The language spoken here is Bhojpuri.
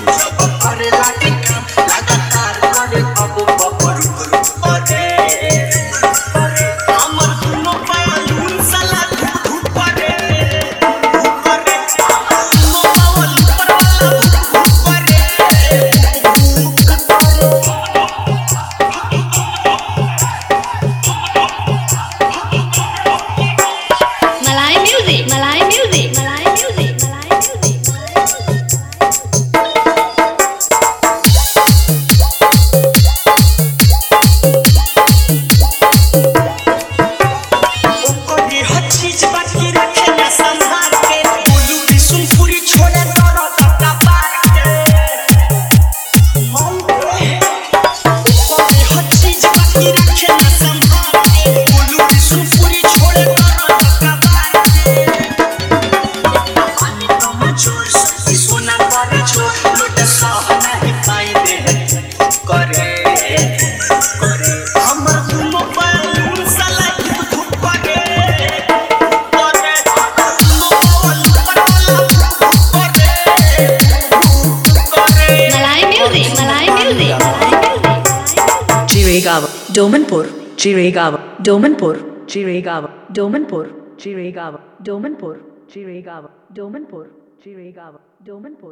करे लागे काम लगातार करे अब बपरू करे हमर दुनो पावलून साला धूप करे करे हमर दुनो पावल ऊपर वाला धूप करे Malay music, Malay music, Malay music, Malay music. ओकरी हर चीज बाकी रखे ना संभाल के बोलू बिसुन पूरी छोड़े तोरा टका पार के ओकरी हर चीज बाकी रखे ना संभाल के बोलू बिसुन पूरी छोड़े तोरा टका पार के पानी कम छोड़ सकी सोना करे छोड़ लूट सह नहीं पाई दे करे करे हमर दुनो पालून साला धूप करे करे हमर दुनो पालून करे करे Malay music, Malay music, Malay music. Jiregaon, Domanpur, Jiregaon, Domanpur, Jiregaon, Domanpur, Jiregaon, Domanpur, Jiregaon, Domanpur, Jiregaon, Domanpur.